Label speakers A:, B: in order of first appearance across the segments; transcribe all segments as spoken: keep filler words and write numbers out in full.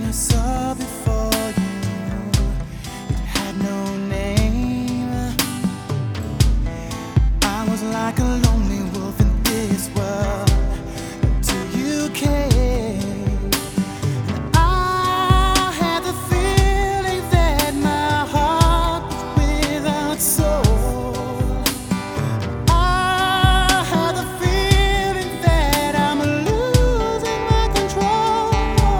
A: I saw before you, it had no name. I was like a lonely wolf in this world until you came. And I had the feeling that my heart was without soul. I had the feeling that I'm losing my control.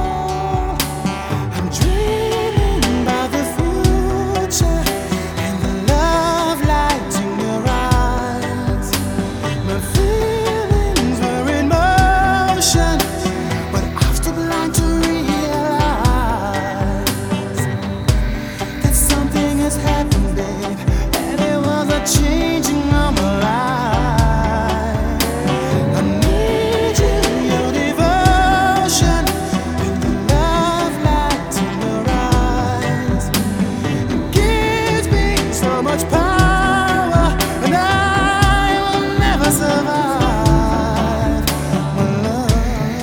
A: I'm dreaming about the future and the love light in your eyes. My feelings were in motion, but I'm still blind to realize that something has happened, babe, and it was a changing of my life. I need you, your devotion, and the love light in your eyes. It gives me so much power, and I will never survive my love.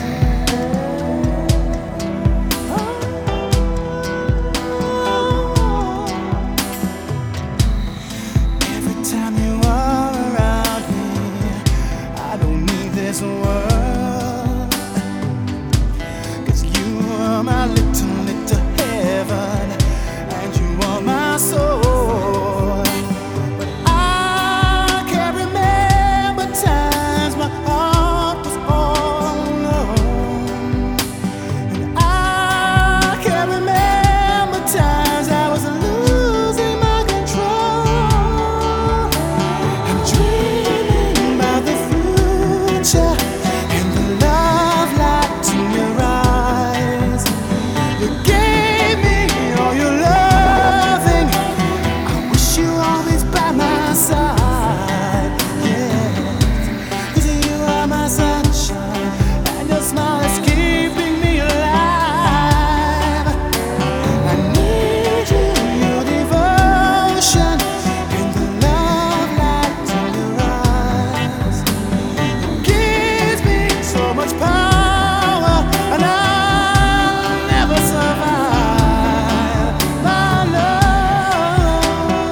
A: Every time you are around me, I don't need this world, 'cause you are my little, little heaven, and you are my soul. But I can't remember times my heart was all alone. And I can't remember times I was losing my control. I'm dreaming about the future and the love light in your eyes. You gave me all your loving. I wish you always by my side. Yeah, 'cause you are my sunshine, and your smile is keeping me alive. I need you, your devotion, and the love light in your eyes. It gives me so much power, and I'll never survive my love.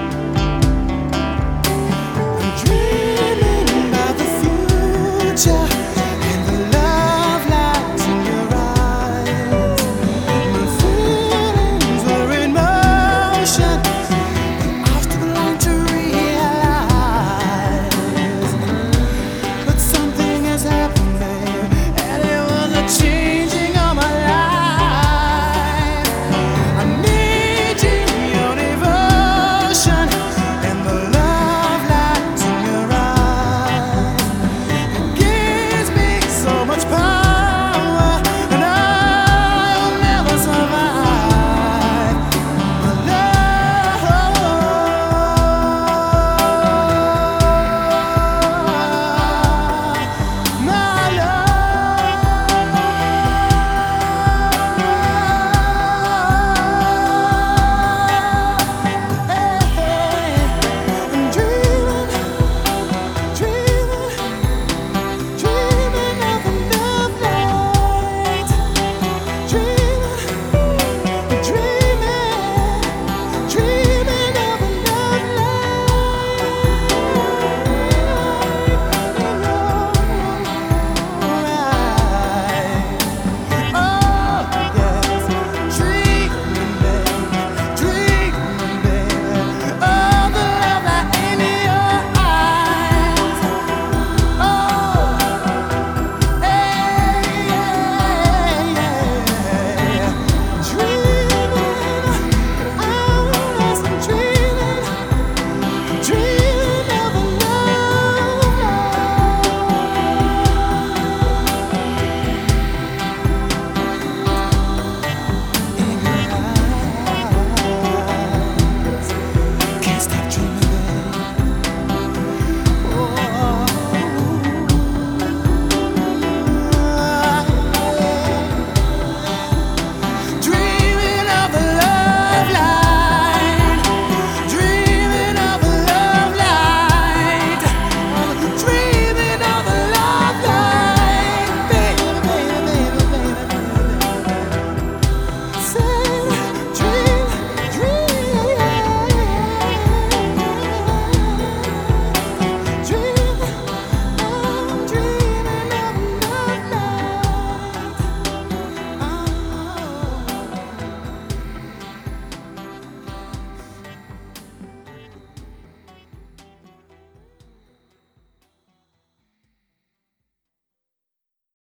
A: I'm dreaming about the future